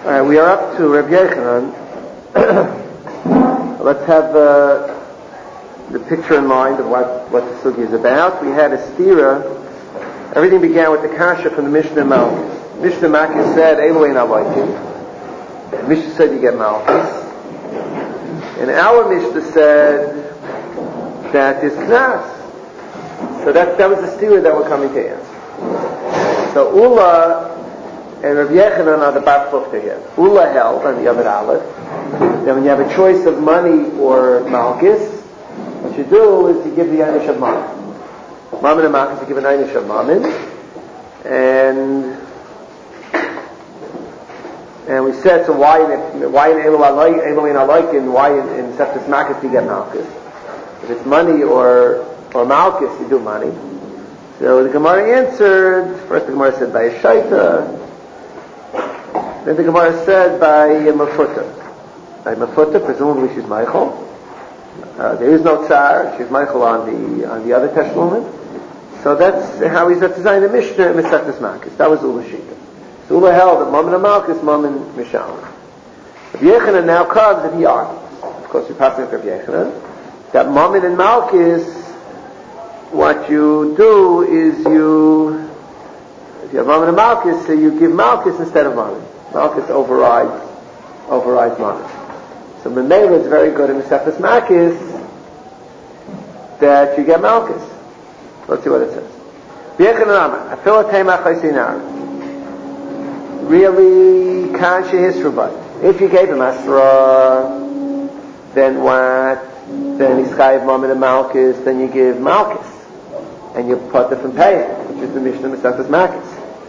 All right, we are up to Rabbi Yochanan. Let's have the picture in mind of what the sugi is about. We had a stira. Everything began with the kasha from the Mishnah Malchus. Mishnah Malchus said, Elohein Alokim. Mishnah said you get Malchus. And our Mishnah said that is Knas. So that was the stira that we're coming to answer. So Ula and Rabbi Yochanan are the bar plukta here. Ula held on the Yamid Aleph that when you have a choice of money or Malchus, what you do is you give the Einish of Mammon. Mammon and Malchus, you give an Einish of Mammon. And we said, so why in Elohein Alokim, why in Seftas Malchus do you get Malchus? If it's money or Malchus, you do money. So the Gemara answered, first the Gemara said by a Shaita, then the Gemara said by Mafuta. By Mafuta, presumably she's Michael. There is no Tsar, she's Michael on the other Teshlumin. So that's how he's designed the Mishnah in Mesechus Malchus. That was Ula Shita. So Ula held that Mammon and Malchus, Mammon Mishalim. Rabbi Yochanan now comes and he argues. Of course, we're passing with Rabbi Yochanan. That Mammon and Malchus, what you do is if you have Mammon and Malchus, so you give Malchus instead of Mammon. Malchus overrides Mammon. So Memela is very good in the Seftas Malchus that you get Malchus. Let's see what it says. Really, Kansha Hisrubay. If you gave him Asra, then what? Then he's chayiv Mammon and Malchus, then you give Malchus. And you put the from paying, which is the Mishnah in the Seftas Malchus.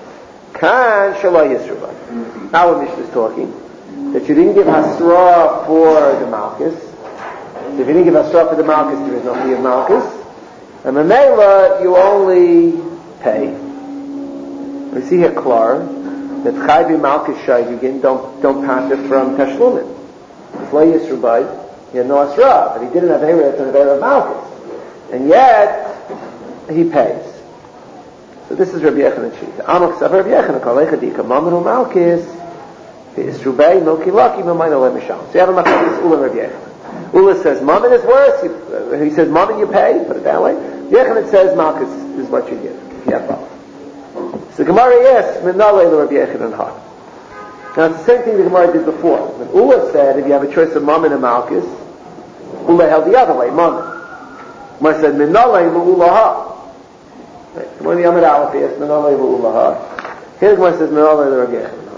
Kan Shalai Yisrubay. Our Mishnah is talking that you didn't give Hasra for the Malchus. So if you didn't give Hasra for the Malchus, there is no fee of Malchus. And Memela, you only pay. We see here Klar that Chayvi Malchus Shaygin don't pass it from Tashlumin. Shalai Yisrubay, he had no Hasra, but he didn't have Eretz and Eretz of Malchus. And yet, he pays. So this is Rabbi Yochanan Shita. Amok Sav Rabbi Yochanan Kalecha Dika Mammon Malchus V'Isrubei Milki Laki M'Mayna Le Mishal. So you have a Machlokes Ula Rabbi Yochanan. Ula says Mammon is worse. He says Mammon you pay. Put it that way. Yochanan says Malchus is what you give. You have both. So Gemara asks Minale Le Rabbi Yochanan Ha. Now it's the same thing the Gemara did before. When Ula said if you have a choice of Mammon and Malchus, Ula held the other way, Mammon. Gemara said Minale Le Ula Ha. When the Yamid Aleph is Menalei v'Ulaha. Here the Gemara says Menalei l'Rabbi Yochanan.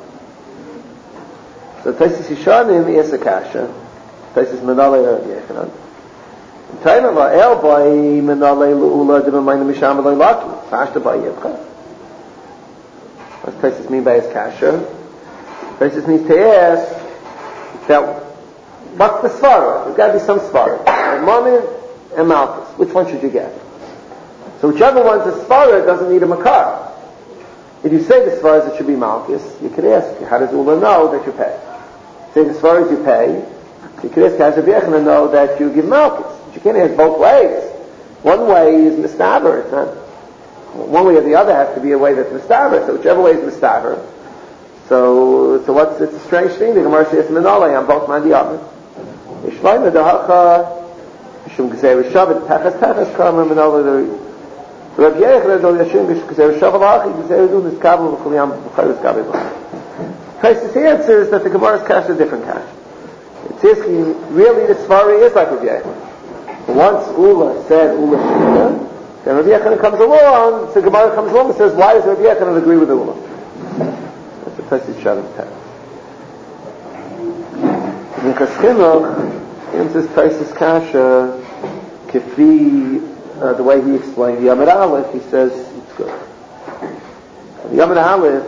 So Taisus Yishanim is a kasha. Taisus Menalei l'Rabbi Yochanan. Time of El by Menalei l'Ula d'Mamayna Misham v'Loi Laki. Pashta by Yivcha. What's Taisus mean by his kasha? Taisus means to ask that what's the svara? There's got to be some svara. Mammon and Malchus. Which one should you get? So whichever one's a svara doesn't need a makar. If you say the svaras it should be Malchus, you could ask, how does Ula know that you pay? Say the svaras you pay, you could ask, how does Rabbi Yochanan know that you give Malchus? But you can't ask both ways. One way is mistaber. It's not. One way or the other has to be a way that's mistaber. So whichever way is mistaber. So what's it's a strange thing? The Gemara says Menalei on both mandi other. Ishlayma dahacha shum gzeir shavet tachas kama Menalei. Rabbi Yochanan don't yashim because they're shavalach because they're doing this kabel v'chuliyam v'chayus kabel. Taisus answers that the Gemara's kasha is a different kasha. It's asking really the svari is like Rabbi Yochanan. Once Ula said Ula Shita, then Rabbi Yochanan comes along. So the Gemara comes along and says, why does Rabbi Yochanan agree with Ula? That's the Taisus Shalom text. Minchas Chinuch answers Taisus kasha kifi. The way he explained the Yamid Aleph, he says it's good. The Yamid Aleph,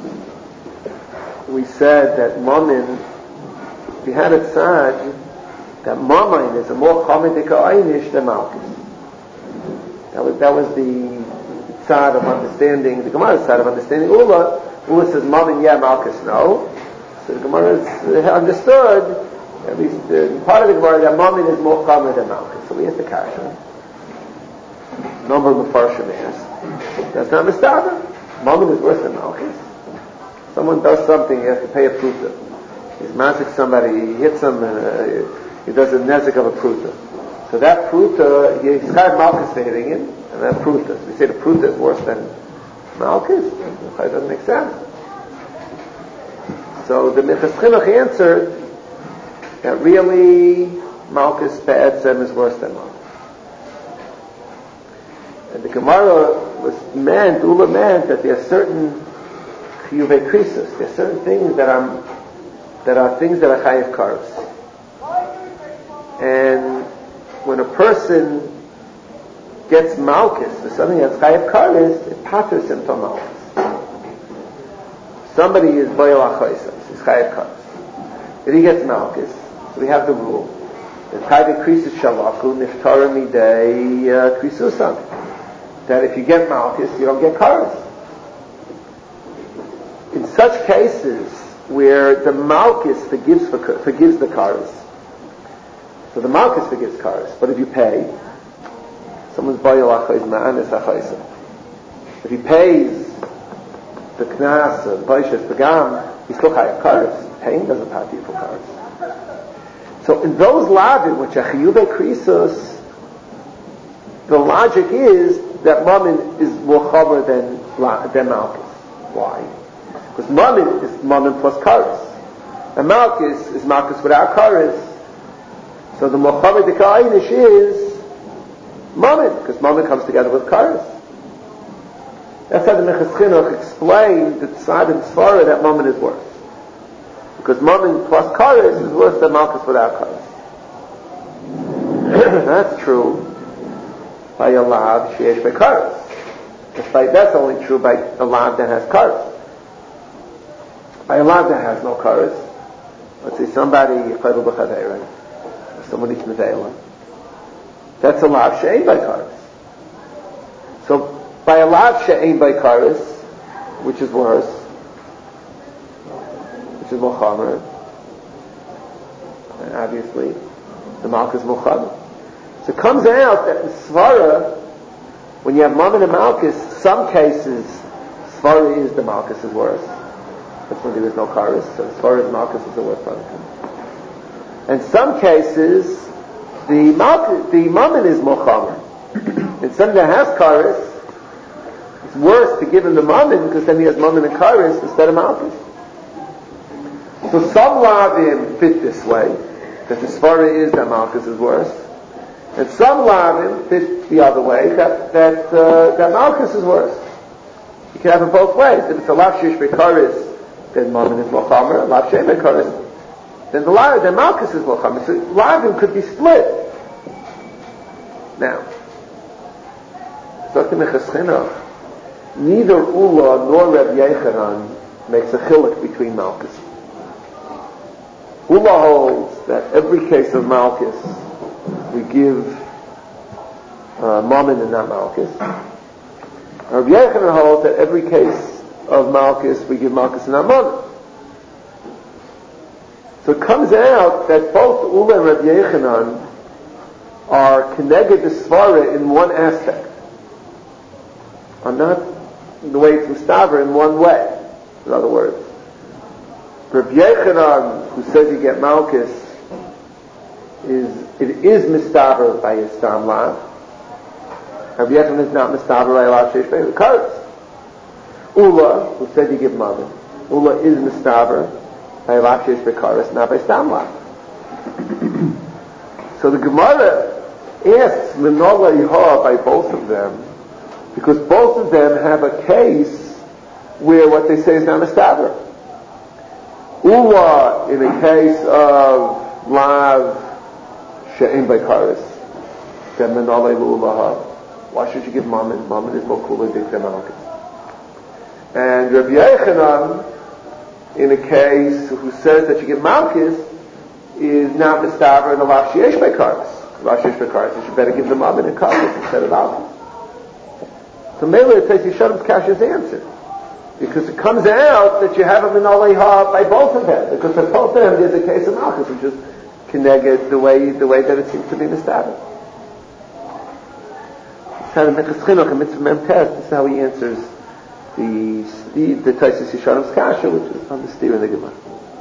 we said that Mammon, we had it said that Mammon is a more common einish than Malchus. That was the side of understanding, the Gemara's side of understanding Ula. Ula says Mammon, yeah, Malchus, no. So the Gemara understood, at least part of the Gemara, that Mammon is more common than Malchus. So we asked the kasha. Number of Mefarshim asked, that's not Mistaber. Mammon is worse than Malchus. So Someone does something, he has to pay a pruta. He's mazik somebody, he hits him, and he does a nezik of a pruta. So that pruta, he's chayav malchus for hitting him, and that pruta. So we say the pruta is worse than malchus. It doesn't make sense. So the Minchas Chinuch answered that really malchus be'etzem is worse than malchus. And the Gemara Ula meant that there are certain chiyuvei krisos, there are certain things that are things that are chayav karos. And when a person gets malchus for something that's chayav karos, it patters him from malchus. Somebody is boyel achoisam, he's chayav karos. If he gets malchus, so we have the rule that chayav krisos shalaku niftara midei krisusan. That if you get malchus, you don't get karos. In such cases where the malchus forgives the karos, so the malchus forgives karos, but if you pay, someone's boyel achois ma'anis achoisam. If he pays the knas or the boishes pagam, he's still chayav karos. Paying doesn't pass you for karos. So in those lavim, which are chiyuvei krisos, the logic is that mammon is more chaver than malchus. Why? Because mammon is mammon plus karos, and malchus is malchus without karos. So the more chaver the ka'inish is mammon, because mammon comes together with karos. That's how the Minchas Chinuch explained the side of the Sfara that mammon is worse, because mammon plus karos is worse than malchus without karos. That's true by a lav sheyesh by karos. That's only true by a lav that has karos. By a lav that has no karos, let's say somebody chayvul b'chaveira, somebody eats mevela, that's a lav she'ein by karos. So by a lav she'ein by karos, which is worse, which is more chamer, and obviously the malchus is more chamer. So it comes out that in Svara, when you have mammon and malchus, some cases Svara is the malchus is worse. That's when there is no karos, so Svara is malchus is the worst part of it. And some cases the mammon is more chamer. In something that has karos, it's worse to give him the mammon because then he has mammon and karos instead of malchus. So some lavim fit this way, that the Svara is that malchus is worse. And some lavim fit the other way, that malchus is worse. You can have it both ways. If it's a lav sheish b'karis, then mammon is more chamer. Lav she'ein b'karis, then malchus is more chamer. So lavim could be split. Now, Dr. Minchas Chinuch, neither Ula nor Reb Yechanan makes a chiluk between malchus. Ula holds that every case of malchus we give mammon and not malchus. Rabbi Yechanan holds that every case of malchus we give malchus and not mammon. So it comes out that both Ula and Rabbi Yechanan are connected to Svara in one aspect, are not the way it's mustaver in one way. In other words, Rabbi Yechanan, who says you get malchus, it is mistaber by his stam lav. Rabbi Yechanan is not mistaber by a lav sheish by the karos. Ula, who said you give mammon, Ula is mistaber by a lav sheish by karos, not by stam lav. So the Gemara asks Minola Yehoah by both of them, because both of them have a case where what they say is not mistaber. Ula, in a case of lav she'ein by karos, then menalei lu'ulaha. Why should you give mammon? Mammon is more kula dik than malchus. And Rabbi Yechanan, in a case who says that you give malchus, is not mistaver in the lav she'esh by karos. Lav she'esh by karos, you should better give the mammon and karos instead of malchus. So Mela, it says Yishodim's kasha is answered, because it comes out that you have a menalei ha by both of them, because for both of them there's a case of malchus, which is connected the way that it seems to be mistaber. This is how the Minchas Chinuch and Mitzvah Mem Tes, this is how he answers the Taisus Yishanim's kasha, which is on the steer in the Gemara.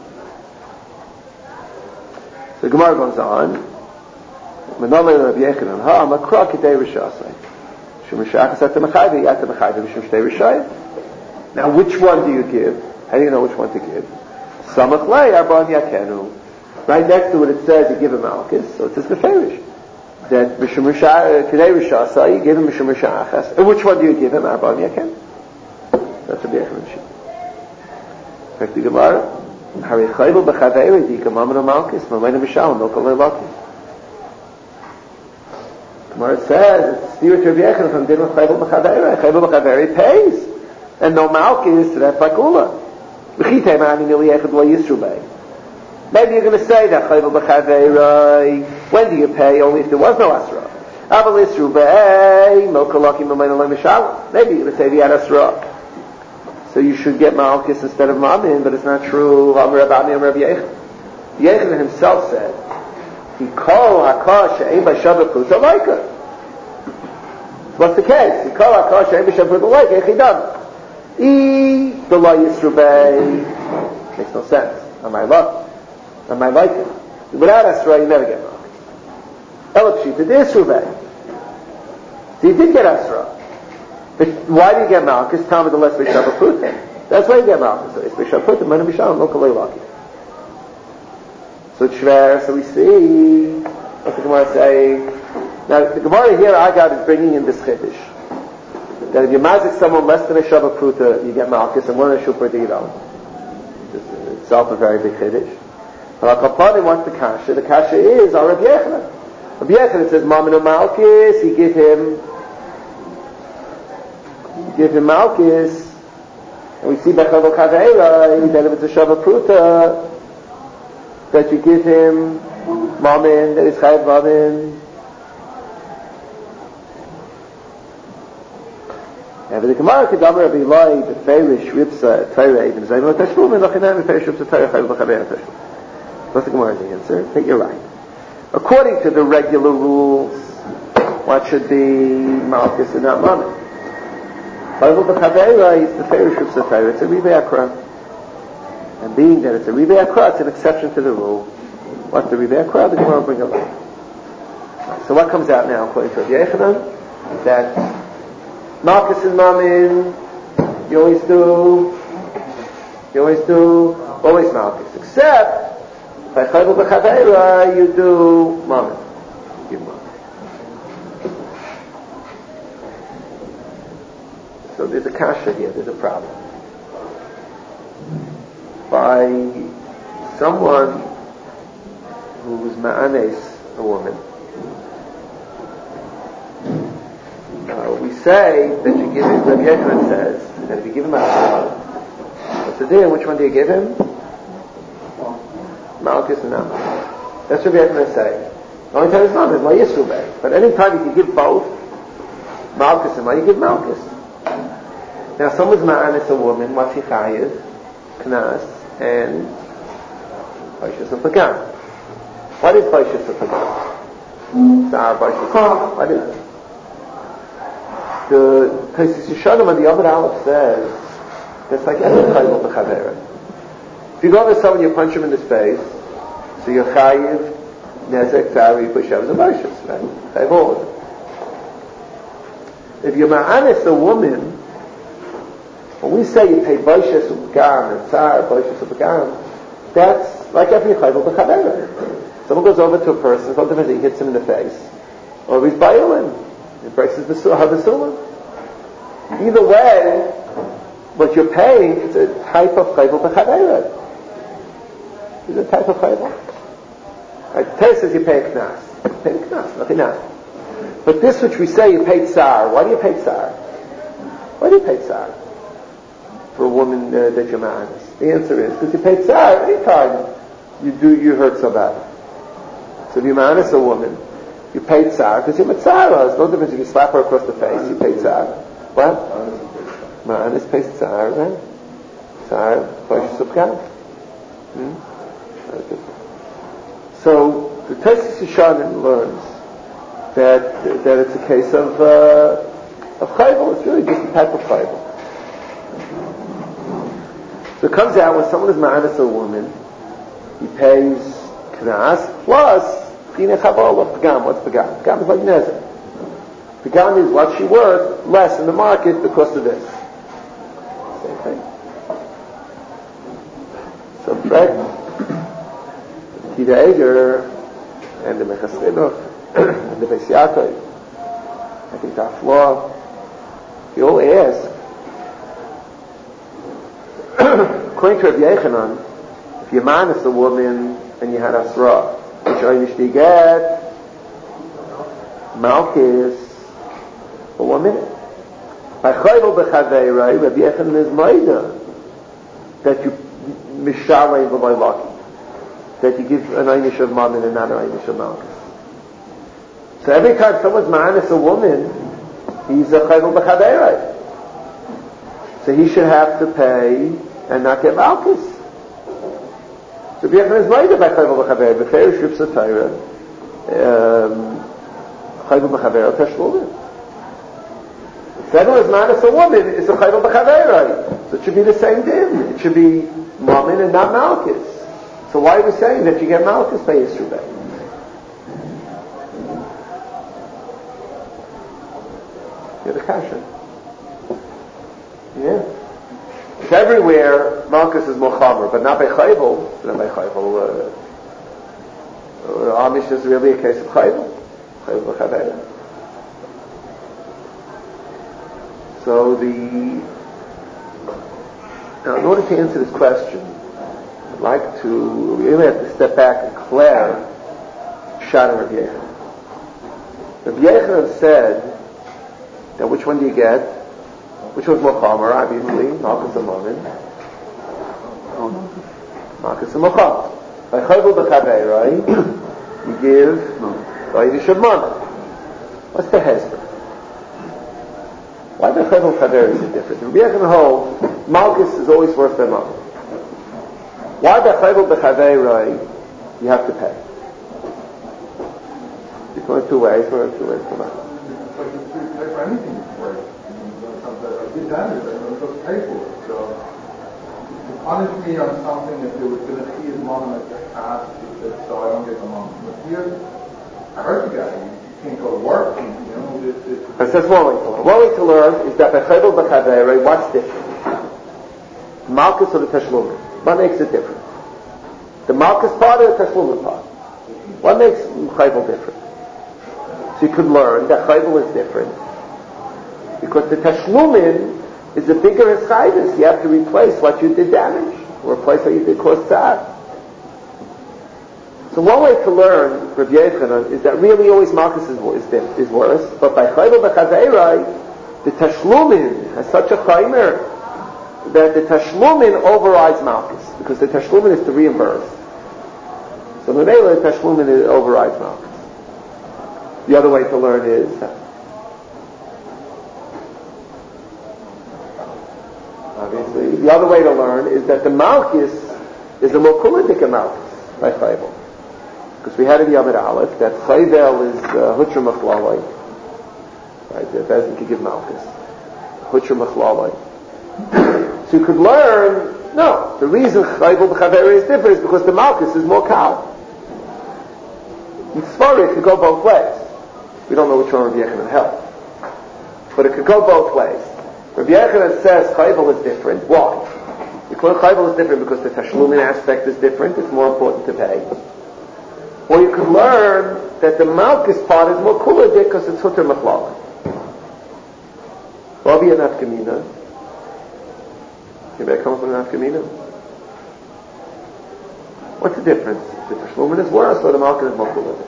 The Gemara goes on. Menolei Rabbi Yechanan, ha makra k'dei rishasai. Shemishachas at the mechayve, at the mechayve mishum shtei rishayim. Now, which one do you give? How do you know which one to give? Samach lei arba'an yakenu. Right next to it says you give him malchus, so it says beferish. That mishum k'dei rishasai, you give him mishum rishachas. And which one do you give him? Arba'an yakenu. That's Rabbi Yechanan sheet. Back to Gemara. Hari chayvel b'chaveri di kamamanu malchus, mamayna b'shalom, no kolei laki. Gemara says, it's steer to Rabbi Yechanan from din with chayvel b'chaveri. Chayvel b'chaveri pays. And no malchus, that's like ula. V'chitei ma'ani mili echad lo yisru bei. Maybe you're going to say that chayvel b'chaveri, when do you pay? Only if there was no asra. Aval yisru bei, no kolaki mamayna lo b'shalom. Maybe you're going to say the asra. So you should get malchus instead of mamin, but it's not true. Amar Rabbi Rabbi Yechanan. Yechanan himself said, "He call hakash she'ein b'shavah pruta loika." What's the case? He call hakash she'ein b'shavah pruta loika. Echidam. E the law yisrubei makes no sense. Am I luck? Am I like it? Without asra, you never get malchus. Elapshita the yisrubei. So you did get asra. But why do you get malchus? Talmud the less b'shavah pruta. That's why you get malchus. So it's b'shavah pruta. Mana b'shalom lo kolei laki. So it's shver. So we see what the Gemara saying. Now the Gemara here, Agad, is bringing in this chiddush that if you mazik someone less than a shavah pruta, you get malchus, and one a shupra you don't. It's itself a very big chiddush. But Al-Kapanim wants the kasha. The kasha is our Rabbi Yechanan. Rabbi Yechanan says, Maminu malchus, you give him malchus, and we see Bechel Kaveira that if it's a Shavah Pruta, that you give him Mamin, that is Chayav Mamin. And the Gemara Kedamar Rabbi Eloi, the Feirish Ripsa Torah even Zayim Tashlumin Lachinam Feirish Ripsa Torah Chayav Chaveira Tashlumin. What's the Gemara's answer? That you're right. According to the regular rules, what should be malchus and not Mamin? Chayvel b'chaveira is the Feirish Ripsa Torah. It's a Ribei Akra. And being that it's a Ribei Akra, it's an exception to the rule. What's the Ribei Akra? The Gemara will bring up. So what comes out now, according to Rabbi Yechanan? That malchus and mamin, you always do malchus. Except, by Chayvel b'chaveira, you do mamin. You give mamin. So there's a kasha here, there's a problem. By someone who's ma'anes, a woman, we say that you give him, Rabbi Yechanan says, that if you give him asra, what's the deal? Which one do you give him? Malchus and not Malchus. That's what Rabbi Yechanan say. The only time it's not is La Yisrubei. But any time you can give both, Malchus and you give Malchus. Now, someone's ma'anis a woman, what's he chayiv? Knas, and Baishas and Pagan. What is Baishas and Pagan? Sa'ar Baishas. What is it? The Taisus Yishanim on the Yomad Aleph says, it's like any chayil b'chavera. If you go over someone, you punch him in the face, so you're chayiv, nezek, tari, pushavs, and Baishas, right? Chayiv all of it. If you're ma'anis a woman, when we say you pay Baishas Upagam and Tsar, Baishas Upagam, that's like every Chayvel B'Chavera. Someone goes over to a person, sometimes he hits him in the face, or he's violent, he breaks his Havasulam. Either way, what you're paying is a type of Chayvel B'Chavera. It's a type of Chayvel. Right, the Torah says you pay a Knas. You pay a Knas, nothing else. But this which we say you pay Tsar, why do you pay Tsar? Why do you pay Tsar? For a woman that you're ma'anis? The answer is because you pay tsar any time you hurt somebody. So if you're ma'anis a woman, you pay tsar because you're mitzara. There's no difference if you slap her across the face, you pay tsar. What? Ma'anis pays tsar, right? Tsar, Baishas Upagam. So the Taisus Yishanim learns that it's a case of chayvel. It's really just a type of chayvel. So it comes out when someone is ma'anis a woman, he pays knas plus Dina Chabola, Pagam. What's Pagam? Pagam is like Nezer. Pagam is what she worth less in the market because of this. Same thing. So Fred, Tida Eger, and the Mechas Chinuch, and the Beis Yaakov, I think the Afloah, they all ask, according to Rabbi Yechanan, if you're minus a woman and you had Asra, which Einish do you get? Malchus for 1 minute. By Chayvel B'Chaveirei, Rabbi Yechanan is Maida that you Mishalei B'Loi Laki, that you give an Einish of Mammon and not an Einish of Malchus. So every time someone's minus a woman, he's a Chayvel B'Chaveirei. So he should have to pay and not get Malchus. So Rabbi Yechanan is Maida by Chayvel B'Chaveirei, B'Ferish Ripsa Torah, Chayvel B'Chaveirei Tashlumin. If anyone is minus a woman, it's a Chayvel B'Chaveirei. So it should be the same din. It should be Mammon and not Malchus. So why are we saying that you get Malchus by Yisrubei? You're the kasha. Yeah. If everywhere Malchus is Mochamer, but not by Chayvel, not by Chayvel, Amish is really a case of Chayvel. Chayvel B'Chaveirei. So now in order to answer this question, I'd like to, we really have to step back and declare Pshat Rabbi Yechanan. Rabbi Yechanan said that which one do you get? Which one's more Chomer, obviously? Malchus and Mammon. Malchus and Mochamer. By Chayvel B'Chaveirei, you give Einish of Mammon. What's the hesper? Why the Chayvel B'Chaveirei is different? Rabbi Yechanan holds Malchus is always worth their money. Why the Chayvel B'Chaveirei you have to pay? It's one of two ways. Come on. It's like you pay for anything before. I did damage, I'm supposed to pay for it. So to punish me on something if there was going to see his mom like the past, so I don't get the mom. But here, I heard the guy. You can't go to work. That's one way to learn. One way to learn is that by Chayvel B'Chaveirei, what's different? Malchus or the Tashlumin? What makes it different? The Malchus part or the Tashlumin part? What makes Chayvel different? So you could learn that Chayvel is different because the Tashlumin is a bigger Eschayvus. You have to replace what you did damage or replace what you did cause tzar. So one way to learn Rabbi Yechanan is that really always Malchus is worse, but by Chayvel B'Chaveirei, the Tashlumin has such a chaymer that the Tashlumin overrides Malchus, because the Tashlumin is to reimburse. So the Tashlumin overrides Malchus. The other way to learn is obviously the other way to learn is that the Malchus is a more kulidik Malchus by Chayvel. Because we had in Yamid Aleph that Chayvel is Hutra Machlalai. Right, the Bezin could give Malchus. Hutra Machlalai. So you could learn, no, the reason Chayvel B'Chaveirei is different is because the Malchus is more cow. In Sfari it could go both ways. We don't know which one Rabbi Yechanan held. But it could go both ways. Rabbi Yechanan says Chayvel is different. Why? Because Chayvel is different because the Tashlumin aspect is different. It's more important to pay. Or you could learn that the Malchus part is more kuladik because it's Hutter Machlal. Rabbi and Nafkamina. Anybody come from Nafkamina? What's the difference? The Tashlumin is worse or the Malchus is more kuladik?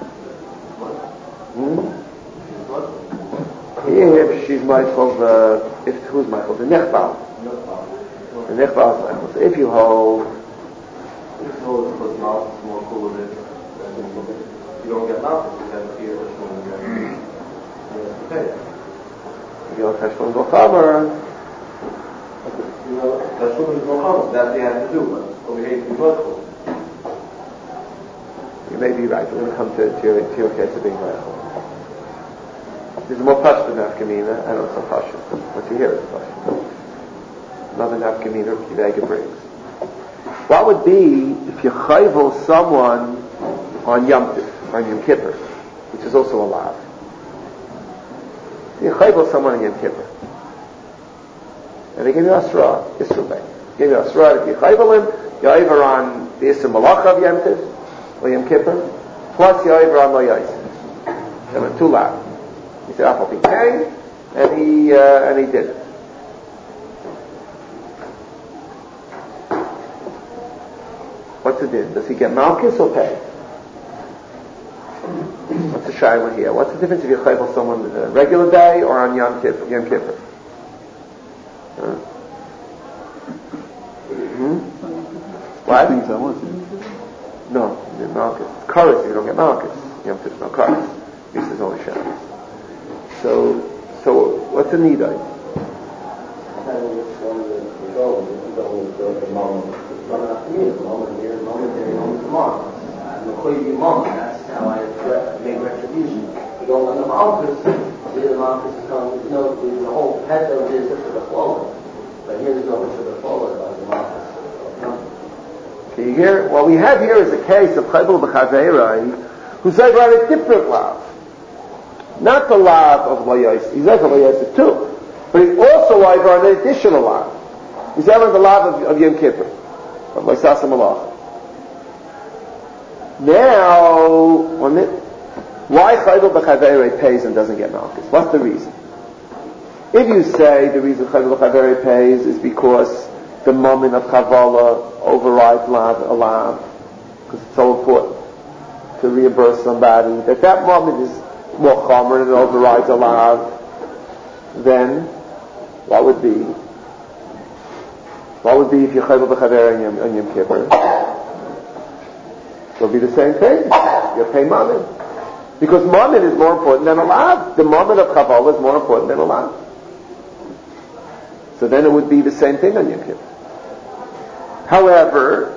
If she's Michael, who's Michael? The Nechbal. The Nechbal is Michael. So if you hold, because Malchus is more kuladik. You don't get Malchus, you get fear of Tashlumin. You go Tashlumin Gochamer. Tashlumin is Gochamer. That they have to do, but over here you must. You may be right. We're going to come to your case of being Michael. This is more pashut than Nafkamina. I don't know, so pashut. What you hear is pashut. another nafkamina Kivega brings. What would be if you chayvel someone on Yom Kippur, which is also a lav? You chayvel someone on Yom Kippur, and they give you asra, Yisrael Bay. Give you asra if you chayvel him, you're over on the Yisrael Malach of Yom Tiv, or Yom Kippur, plus you're over on Lo Yosef. There were two lav. He said, Apple he came, and he did it. What's the din? Does he get malchus or pay? What's the shayla here? What's the difference if you chayvel someone on a regular day or on Yom Kippur? What? No, you get malchus. Chorus, you don't get malchus. Yom Kippur, no chorus. This is only Shabbos. So what's the need of it? That's how I make retribution. You go on the Malchus, the Malchus is telling you, the whole head of this is to the forward. But here's no to the forward by the Malchus. Okay, you hear? What we have here is a case of Chayvel B'Chaveirai, who's over on a different lav. Not the lav of Lo Yosef. He's over Lo Yosef too. But he's also over on an additional lav. He's over on the lav of Yom Kippur, of Moisasa Malach. Now, why Chayvel B'Chaveirai pays and doesn't get malchus? What's the reason? If you say the reason Chayvel B'Chaveirai pays is because the moment of Chavala overrides a lav, because it's so important to reimburse somebody, that moment is more chomer and it overrides a lav, then what would be if you Chayvel B'Chaveirai on Yom Kippur? It'll be the same thing. You pay mammon. Because mammon is more important than a lav. The moment of Chavala is more important than a lav. So then it would be the same thing on Yom Kippur. However,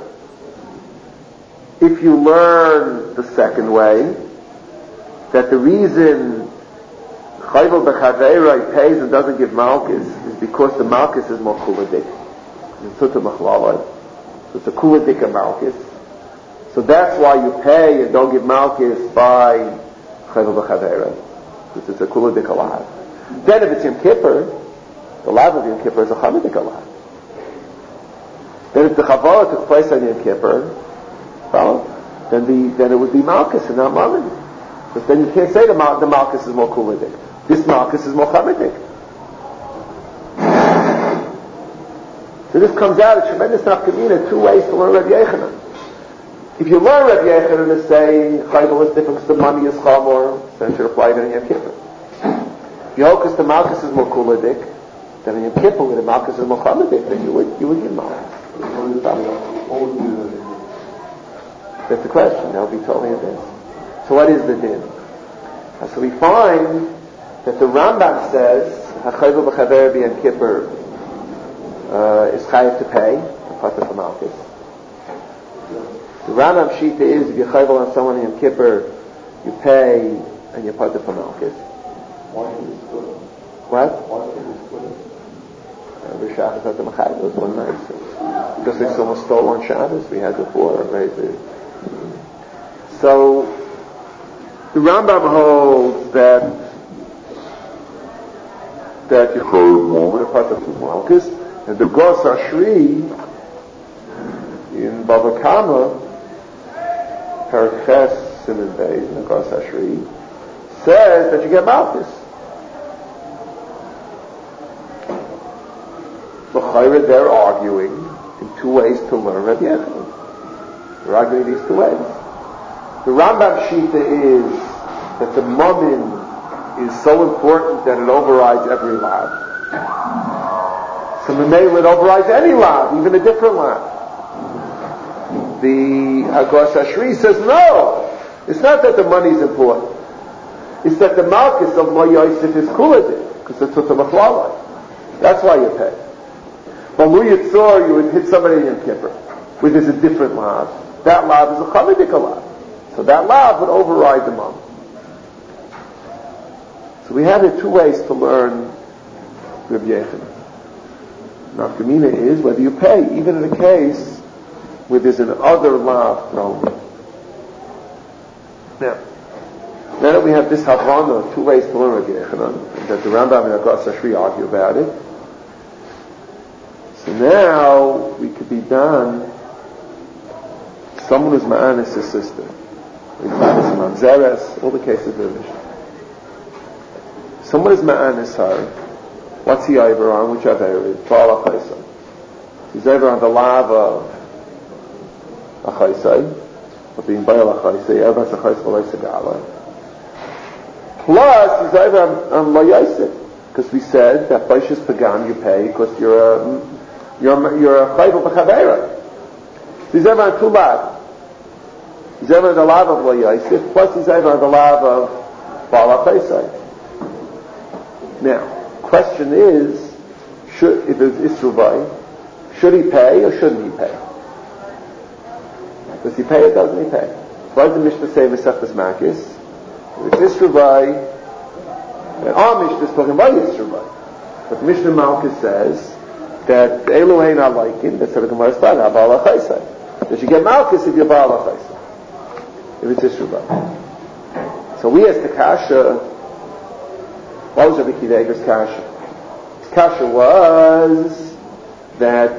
if you learn the second way, that the reason Chayvel B'Chaveirai pays and doesn't give malchus is because the malchus is more kuladik. So it's a kuladik of malchus. So that's why you pay and don't give malchus by Chayvel B'Chaveirai, because it's a kuladik alav. Then if it's Yom Kippur, the lav of Yom Kippur is a chamadik alav. Then if the Chavala took place on Yom Kippur, well, then it would be malchus and not mammon. Because then you can't say the malchus is more kuladik. This malchus is more chamadik. So this comes out a tremendous nafkamina, two ways to learn Rabbi Yechanan. If you learn Rabbi Yechanan as saying Chayvel is different because the money is chamor, then it should apply to Yom Kippur. If you hold because the malchus is more kuladik, then in Yom Kippur when the malchus is more chamadik, then you would give malchus. That's the question. That would be totally this. So what is the din? So we find that the Rambam says Chayvel B'Chaveirai Yom Kippur is chayav to pay, apart from malchus. The Rambam Shita is if you chayvel on someone in Yom Kippur, you pay and you're part of malchus. Why should we split it? What? Why should we split it? Every Shabbos at the Machayv was one night. Because they someone stole on Shabbos, we had before, right? So the Rambam holds that you chayvel part of malchus, and the Gos Ashri in Bava Kama, Paraches Siman Beis, in the Gos Ashri, says that you get malchus. L'chayra, they're arguing in two ways to learn Rabbi Yechanan. They're arguing these two ways. The Rambam Shita is that the mammon is so important that it overrides every lav. So Mamela it overrides any lav, even a different lav. The Agos Ashri says no. It's not that the money is important. It's that the malchus of Lo Yosef is kuladik, because it's a machlala. That's why you pay. But Lu Yitzor, you would hit somebody in Yom Kippur, where there's a different lav. That lav is a chamadik lav. So that lav would override the mom. So we have here two ways to learn Rabbi Yechanan. nafkamina is whether you pay, even in a case where there's an other lav thrown. Now that we have this Havana, two ways to learn Rabbi Yechanan, that the Rambam and Agas Ashri argue about it. So now we could be done. Someone who's ma'anis his sister, ma'anis mamzeres, all the cases of the Mishnah. Someone is ma'anis her. What's he over on? Which Aveira? Ba'al HaChaisai. He's over on the lav of HaChaisai, of being Ba'al HaChaisai, Erbas HaChaisai V'lei Segala. Plus, he's over on Lo Yosef, because we said that Baishas Pagan you pay because you're a Chayvel B'Chaveira. He's over on two lav. He's over on the lav of Lo Yosef, plus he's over on the lav of Ba'al HaChaisai. Now, question is, if it's Isruvai, should he pay or shouldn't he pay? Does he pay or doesn't he pay? Why does the Mishnah say Mesechus Makis? If it's Isruvai, and our Mishnah is talking about Isruvai. But the Mishnah Malkus says that Elu Ein Alaykin, that's what the Gemara started, Ba'al HaChaisai. That you get Malkus if you're Ba'al HaChaisai. If it's Isruvai. So we asked the Kasha, what was Rabbi Akiva Eiger's Kasha? His Kasha was that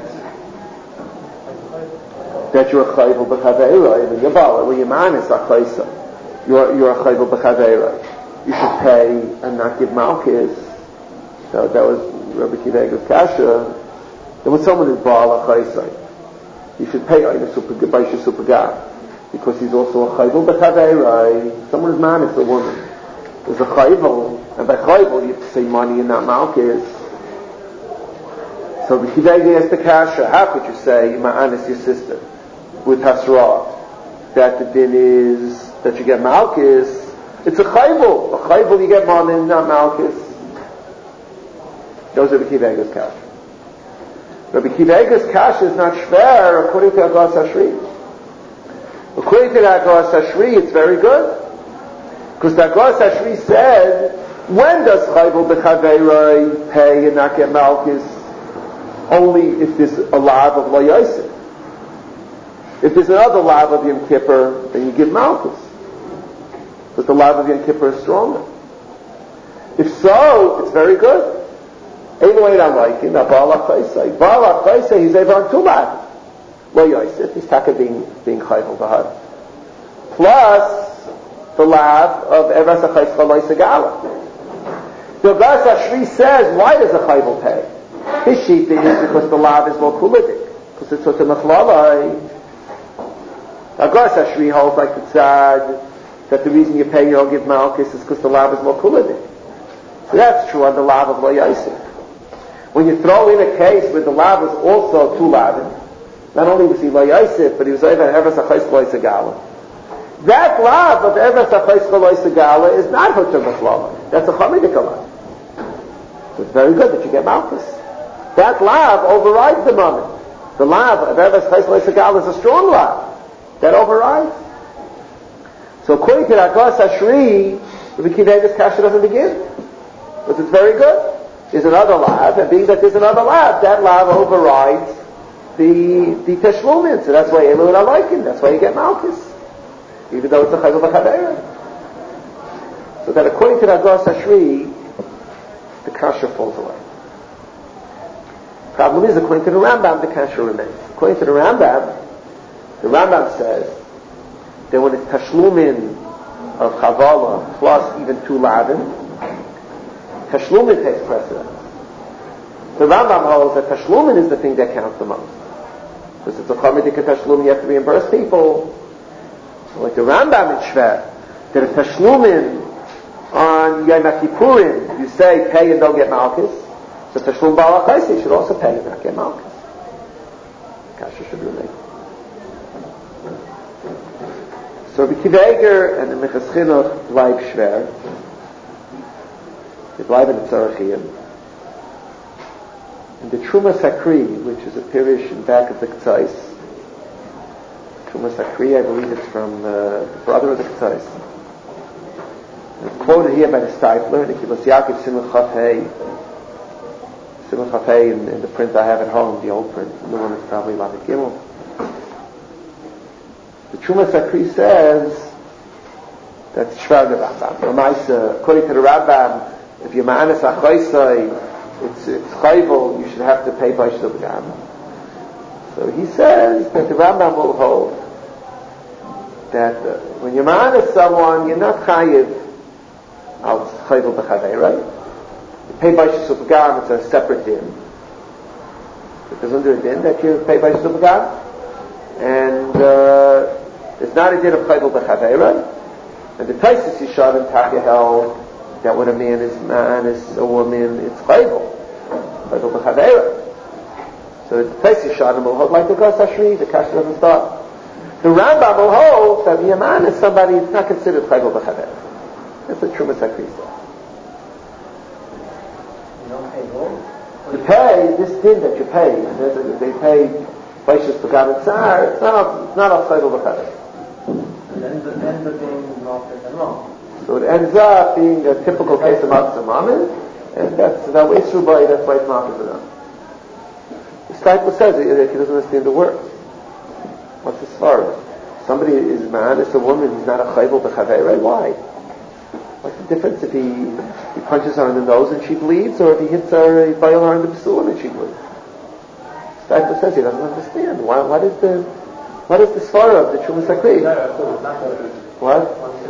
you're a Chayvel B'Chaveira, even you're Ba'al, well, you're Manis HaChaisai. You're a Chayvel B'Chaveira. You should pay and not give Malkus. So that was Rabbi Akiva Eiger's Kasha. There was someone who's Ba'al HaChaisai. You should pay Eina Supagah, because he's also a Chayvel B'Chaveira. Someone who's Manis, a woman. There's a Chayvel, and by Chayvel you have to say money and not Malkus. So the Kidei asked the Kasha, how could you say Ma'anis your sister with Hasra, that the din is that you get Malkus? It's a Chayvel. A Chayvel you get money and not Malkus. Those are the Kidei's Kasha. Rabbi Kidei's Kasha is not shver according to Agas Ashri. According to Agas Ashri, it's very good. Because the Agas Ashri said, when does Chayvel B'Chaveira pay and not get Malkus? Only if there's a lav of Lo Yosef. If there's another lav of Yom Kippur, then you give Malkus. Because the lav of Yom Kippur is stronger. If so, it's very good. Elu Ein Alaykin, Ba'al HaChaisai. Ba'al HaChaisai, he's over on two lav. Lo Yosef, he's taka being Chayvel B'Chad. Plus, the lav of Erbas HaChaisai V'lei Segala. The Agas Ashri says, why does a Chayvel pay? His shita is because the lav is more kulidik, because it's such a mechlalai. Agas Ashri holds like the tzad that the reason you pay you don't give Malkus is because the lav is more kulidik. So that's true on the lav of Lo Yosef. When you throw in a case where the lav was also two lavin, not only was he Lo Yosef, but he was over Erbas HaChaisai V'lei Segala. That lav of Erbas HaChaisai V'lei Segala is not Hutter Mechlalai. That's a Chamidik lav. So it's very good that you get Malkus. That lav overrides the moment. The lav of Erbas HaChaisai V'lei Segala is a strong lav. That overrides. So according to Agas Ashri, Rabbi Akiva Eiger's Kasha doesn't begin. But it's very good. There's another lav, and being that there's another lav, that lav overrides the Teshlumin. So that's why Elu Ein Alaykin. That's why you get Malkus. Even though it's a Chayvel B'Chaveira. So that according to Agas Ashri, the Kasha falls away. Problem is, according to the Rambam, the Kasha remains. According to the Rambam says that when it's Tashlumin of Chavala plus even two lavin, Tashlumin takes precedence. The Rambam holds that Tashlumin is the thing that counts the most. Because it's a Chamidik Tashlumin, you have to reimburse people. So like the Rambam in Shver, that a Tashlumin on Yom Kippurim, you say pay and don't get Malkus. So Tashlum Ba'al HaChaisai should also pay and not get Malkus. Kasha should remain. So Rabbi Akiva Eiger and the Minchas Chinuch bleiben schwer. They bleiben in Tzarechiyim. And the Truma Sakri, which is a pirish in back of the K'tzais. Truma Sakri, I believe it's from the brother of the K'tzais. It's quoted here by the Stifler, the Kibbutz Yaakov Simon Chaf Hey. Simon Chafei in the print I have at home, the old print. The one is probably Lamed Gimel. The Trumas Akri says that Shvar the Rambam. According to the Rambam, if you're Ma'anas Achoisai, it's chayvul, you should have to pay Baish L'B'gam. So he says that the Rambam will hold that when you're Ma'anas someone, you're not chayiv al chayvul b'chavei, right? You pay Baish L'B'gam, it's a separate din. Because under a din that you pay Baish L'B'gam, and it's not a din of chayvul b'chavei, right? And the Taisus Yishad and Taka held that when a man is ma'anis a woman, it's chayvul b'chaveira. So the Taisus Yishad will hold like the Gos Hashri, the Kasha doesn't start. The Rambam will hold that when a man is somebody, it's not considered chayvul b'chaveira. That's what Trumas Akri says. You don't pay more? You pay this din that you pay. They pay Baishas B'Gam and Tzar. It's not a chayvul b'chaveira. And then the end of being not and wrong. So it ends up being a typical case of Matzah Mammon, and that's why it's Matzah enough. The disciple says that he doesn't understand the word. What's the svara? Somebody is man, it's a woman, he's not a chayvul b'chaveira. Why? What's the difference if he punches her in the nose and she bleeds, or if he hits her, he violates her in the basulam and she bleeds? The disciple says he doesn't understand. What is the svara of the Trumas Akri? What?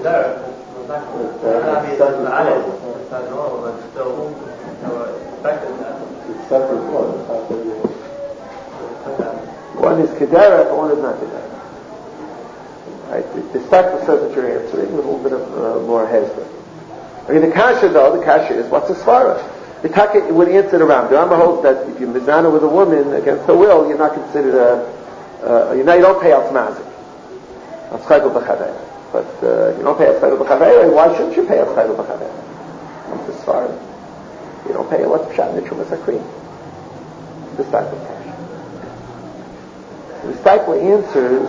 One is kedera, and one is not kedera. Right? The disciple says that you're answering with a little bit of more hezbollah. I mean, the kasha is what's a svara? The taka would answer the Rambam. The Rambam holds that if you're mizana with a woman against her will, you're not considered you don't pay out mazik. That's chayvul b'chavei. But if you don't pay Chayvul B'Chaveira, why shouldn't you pay Chayvul B'Chaveira? What's the svara? You don't pay what's pshat in the Trumas Akri. This type of cash. The disciple answers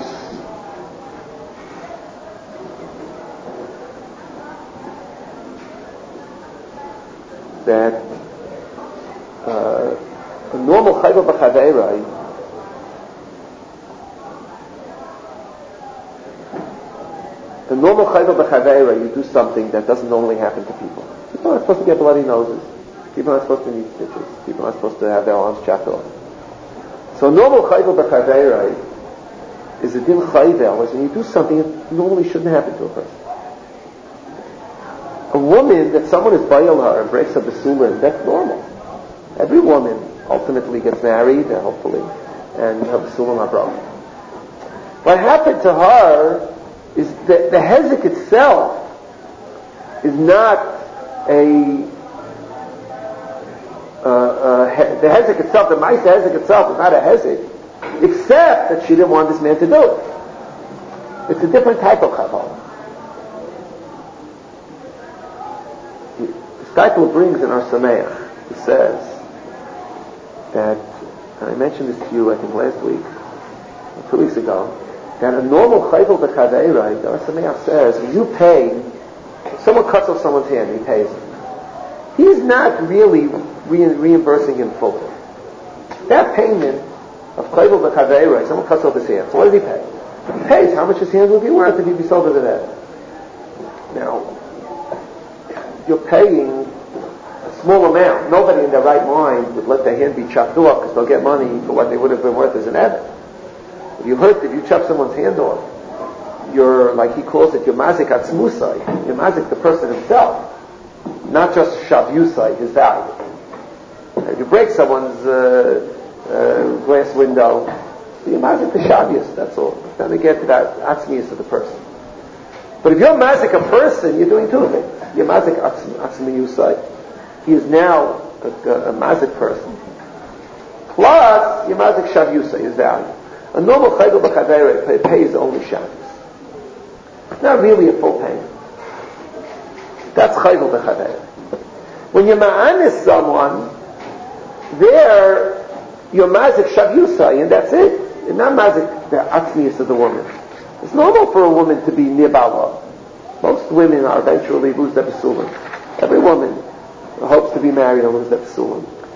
that a normal Chayvul B'Chaveira the normal chayvul b'chaveira, you do something that doesn't normally happen to people. People aren't supposed to get bloody noses. People aren't supposed to need stitches. People aren't supposed to have their arms chopped off. So normal chayvul b'chaveira is a din chayvel, is when you do something that normally shouldn't happen to a person. A woman that someone is bayal her and breaks up the sulam, that's normal. Every woman ultimately gets married, hopefully, and her sulam are broken. What happened to her is that the hezek itself is not the hezek itself, the ma'aseh hezek itself is not a hezek, except that she didn't want this man to do it. It's a different type of chaval. The disciple brings in our Sameach, he says that, and I mentioned this to you I think last week, or 2 weeks ago, that a normal chayvul b'chaveira, the Sameach says, when you pay, if someone cuts off someone's hand, he pays him. He's not really reimbursing him fully. That payment of chayvul b'chaveira, someone cuts off his hand, so what does he pay? He pays how much his hand would be worth if he'd be sold to that. Now, you're paying a small amount. Nobody in their right mind would let their hand be chopped off because they'll get money for what they would have been worth as an evid. If you chop someone's hand off, you're, like he calls it, you're mazik atzmusai. You're mazik the person himself, not just shavyusai, his value. If you break someone's glass window, you're mazik the shavyus, that's all. Then they get to that atzmius of the person. But if you're mazik a person, you're doing two things. You're mazik atzmiyusai. He is now a mazik person. Plus, you're mazik shavyusai, his value. A normal chayvul b'chaveira pays only shavyus. It's not really a full payment. That's chayvul b'chaveira. When you're ma'anis someone, there you're mazik shavyusai, and that's it. You're not mazik the atzmius of the woman. It's normal for a woman to be nibala. Most women are eventually lose their basulim. Every woman hopes to be married and lose their basulim.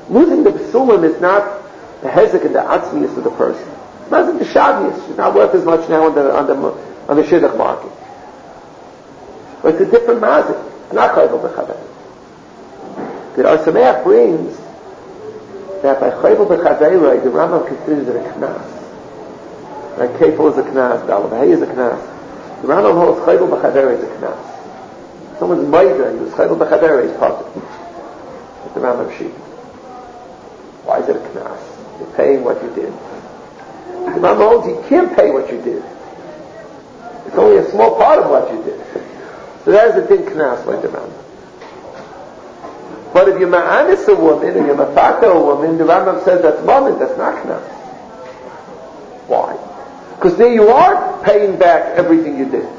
Losing the psulim is not the hezek and the atzmius of the person. It's not the shavius. It's not worth as much now on the shidduch market. But it's a different mazik. It's not chayvel b'chaver. The Ar Sameach brings that by chayvel b'chaver, the Rambam considers it a knas. Like kefil is a knas, Dalabahei is a knas. The Rambam holds chayvel b'chaver is a knas. Someone's maida, he was chayvel b'chaver, he's positive. It's the Rambam sheet. Why is it a knas? You're paying what you did. The Rambam holds you can't pay what you did. It's only a small part of what you did. So that is a din knas like the Rambam. But if you're ma'anis a woman and you're mafata a woman, the Rambam says that's moment, that's not knas. Why? Because there you are paying back everything you did.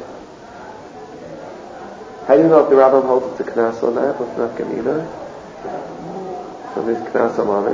How do you know if the Rambam holds it's a knas or not? What's not Gemina? So there's knas or moment.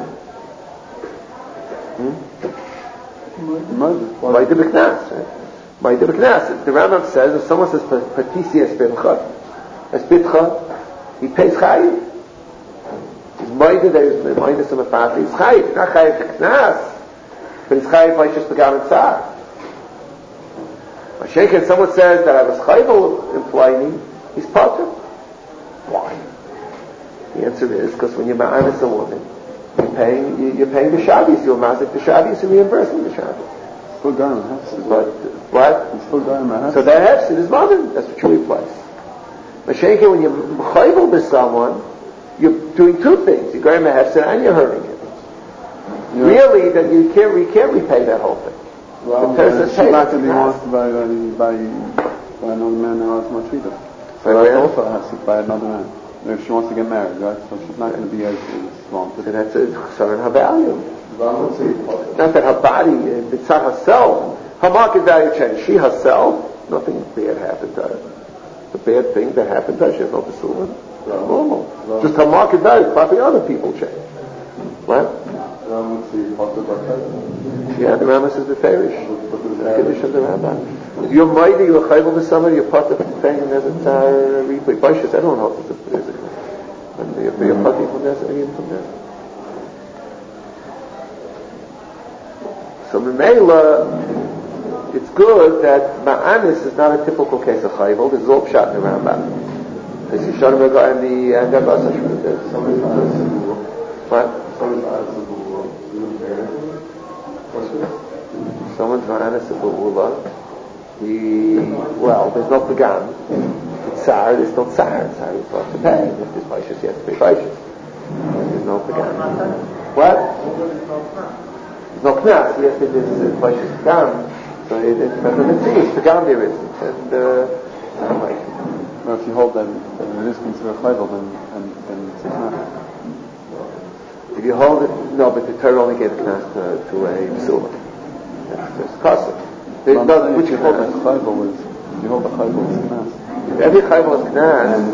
Why do the knas? Why do the knas? The Rambam says if someone says patisi espitcha, he pays chayiv. He's moida that he's moida some afati. He's chayiv. Not chayiv knas, but he's chayiv by just begam and tzar. Mashiach, someone says that I was chayiv employing, he's potter. Why? The answer is because when you're ma'anis a woman, you're paying the shabbos. You're mazik the shabbos and reimbursing the shabbos. Still going to have But what? It's still going to have So that hefsid is mother. That's what you replace. Mashiach, when you're chayiv with someone, you're doing two things. You're going to hefsid and you're hurting him. Yeah. Really, that you can't repay that whole thing. Well, the person she's not going to be asked by another man who has much either. So that also has to by another man. If she wants to get married, right? So she's not going to be as swamped. So that's a son in her value. Not that her body, it's not herself. Her market value changed. She herself, nothing bad happened to her. The bad thing that happened to her, she has no pursuit. Normal. Just her market value, probably other people change. What? Yeah, the Rambam says beferish. Kiddush of the Rambam. If you're mighty, you're chayvel with somebody, you're part of paying him as a replay. Baishas, everyone holds it. And you're party from there, and from there. So Memela, it's good that Ma'anis is not a typical case of chayvel. This is all pshat in the Rambam. This is Shalom Ega and the Gabas Hashmut. What? Someone's ma'anis a bu'ula. There's no pagam. It's tsar, there's no tsar. Tsar is supposed to pay. If there's baishas, he has to pay baishas. There's no pagam. What? There's no knas. Yes, it is baishas pagam. So it depends on the thing. It's pagam there isn't. And, well, if you hold that it is considered chayvel, then it's a knas. If you hold it, no, but the Torah only gave a knas to a psula. That's custom. Which you hold the chayvel is, you hold the chayvel as knas. Every chayvel is knas. And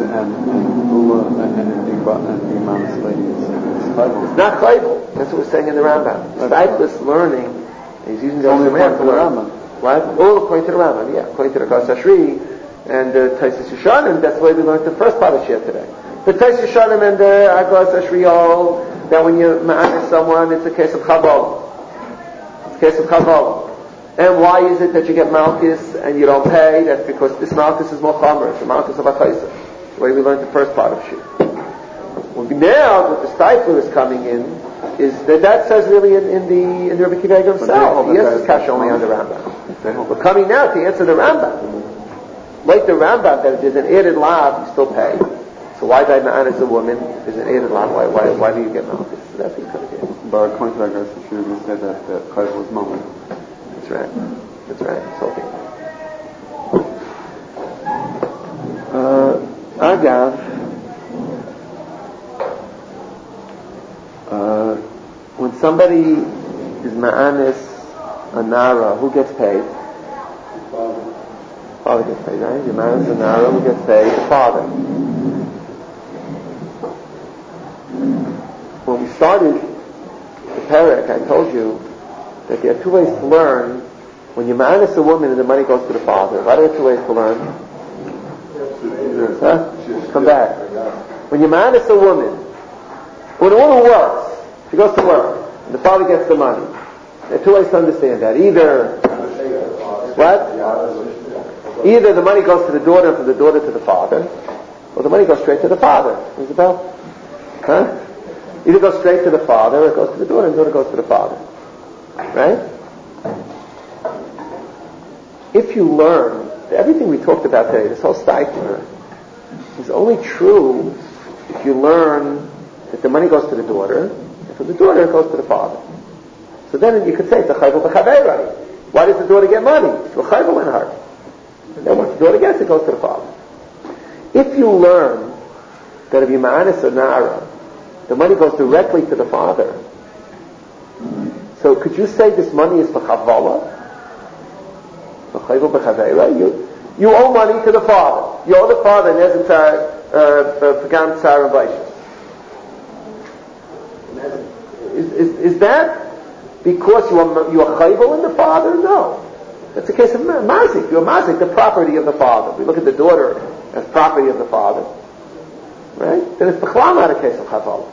Imam's lady is chayvel. It's not chayvel. That's what we're saying in the Rambam. Stipeless learning, he's using the Rambam to learn. What? All according to the Rambam, yeah. According to the Gas Ashri and Taisus Yeshanim, that's the way we learned the first part of Shia today. The Taisus Yeshanim and the Gas Ashri all that when you ma'anis someone, it's a case of Kabbalah. It's a case of Kabbalah. And why is it that you get Malchus and you don't pay? That's because this Malchus is more chomer. It's the Malchus of Achaisa. The way we learned the first part of Shir. Well, now, what the Stifler is coming in, is that says really in the Rebbe Kiva himself. He answers Kasha only on the Rambam. We're coming now to answer the Rambam. Like the Rambam, that if there's an added lav, you still pay. So why did I ma'anis a woman? There's an added lav. Why do you get Malchus? So that's what he's going to get. But according to that guy's Shir, we said that chayvel was moment. That's right. It's okay. Agav, when somebody is ma'anis a nara, who gets paid? Father gets paid, right? You're ma'anis a nara, who gets paid? The father. When we started the parak, I told you that there are two ways to learn. When you ma'anis a woman and the money goes to the father, what are the two ways to learn? Huh? Come back. When you ma'anis a woman, when a woman works, He goes to work, and the father gets the money. There are two ways to understand that. Either Either the money goes to the daughter, from the daughter to the father, or the money goes straight to the father. Isabel? Huh? Either goes straight to the father, or it goes to the daughter, and the daughter goes to the father. Right? If you learn, everything we talked about today, this whole Steitner, is only true if you learn that the money goes to the daughter, and from the daughter it goes to the father. So then you could say, it's a chayvul b'chaverai. Why does the daughter get money? It's a chayvul in her. And then once the daughter gets it, goes to the father. If you learn that if you're ma'anis or nara, the money goes directly to the father. So could you say this money is b'chavala? B'chayvul b'chaverai? You owe money to the father. You owe the father, and there's a pagam tzar and baishas. Is that because you are chayvul in the father? No. That's a case of mazik. You're mazik, the property of the father. We look at the daughter as property of the father. Right? Then it's b'chlam not a case of chavala.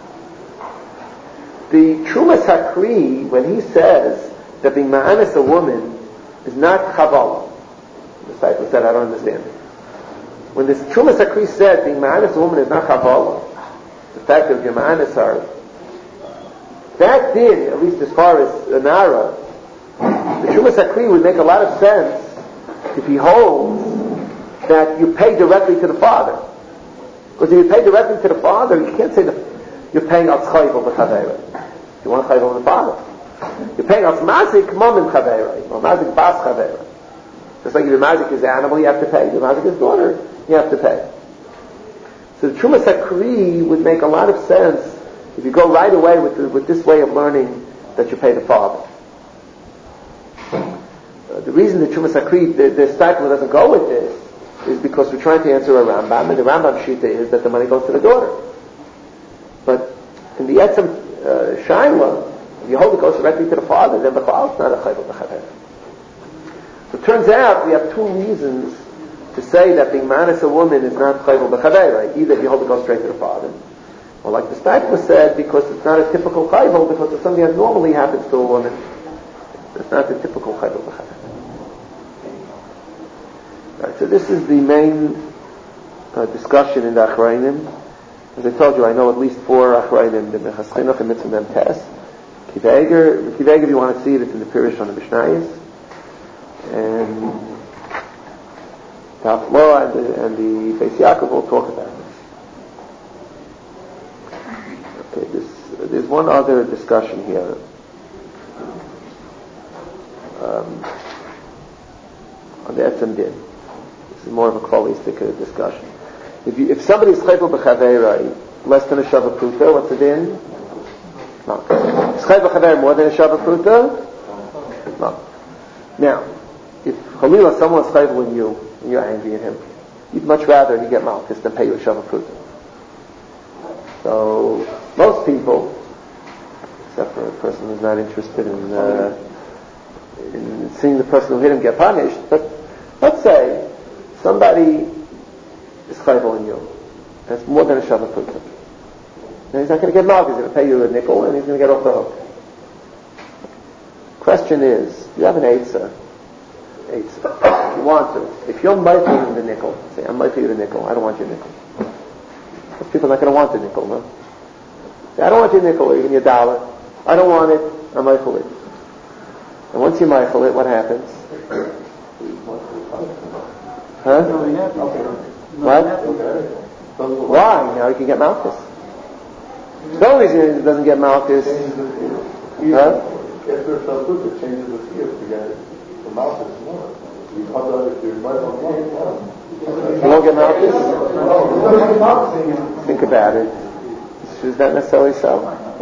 The Trumas Hakri, when he says that being ma'anis a woman is not chavala, the disciple said, I don't understand it. When this Trumas Hakri said being ma'anis a woman is not chavala, the fact that your ma'anis are, that did, at least as far as Nara, the Trumas Hakri would make a lot of sense if he holds that you pay directly to the father. Because if you pay directly to the father, you can't say that you're paying out chayvul b'chaverai. You want chayvul in the father. You're paying out mazik mom in chaverai, or mazik bas chaverai. Just like if your mazik is animal, you have to pay. Your mazik is daughter, you have to pay. So the Trumas Hakri would make a lot of sense if you go right away with this way of learning that you pay the father. The reason the Trumas Hakri, the Steitler doesn't go with this, is because we're trying to answer a Rambam, and the Rambam shita is that the money goes to the daughter. But in the Etzem Shaila, if you hold it goes directly to the father, then the father is not a chayvul b'chaverai. So it turns out we have two reasons to say that being ma'anis a woman is not chayvul b'chaverai. Either if you hold it goes straight to the father, or like the Steitler said, because it's not a typical chayvul, because it's something that normally happens to a woman. It's not the typical chayvul b'chaverai. Right, so this is the main discussion in the Achrayim. As I told you, I know at least 4 Achrayim, the Mechas Chinuch and Mitzvah Mem Tes. Kiveger, if you want to see it, it's in the Pirish on the Mishnayos. And Taflo and the Beis Yaakov will talk about this. Okay, there's one other discussion here. On the Etzem Din. This is more of a holistic discussion. If somebody is chayvul b'chaverai less than a shava pruta, what's the din? No. Is chayvul b'chaverai more than a shava pruta? No. Now, if Chalila, someone is chayvul in you, and you're angry at him, you'd much rather he get malchus than pay you a shava pruta. So, most people, except for a person who's not interested in seeing the person who hit him get punished, but let's say somebody is chayvul in you. That's more than a shava pruta. And he's not going to get malchus. He's going to pay you a nickel, and he's going to get off the hook. Question is, you have an eitzah. If you want to. If you're meichel the nickel, say, I'm meichel you the nickel. I don't want your nickel. Most people are not going to want the nickel, no? Say, I don't want your nickel, or even your dollar. I don't want it. I'm meichel it. And once you meichel it, what happens? Huh? What? Why? Now he can get malchus. The only reason he doesn't get malchus, huh? If there's a food, it changes the fear to get the malchus more. You won't get malchus? Think about it. Is that necessarily so?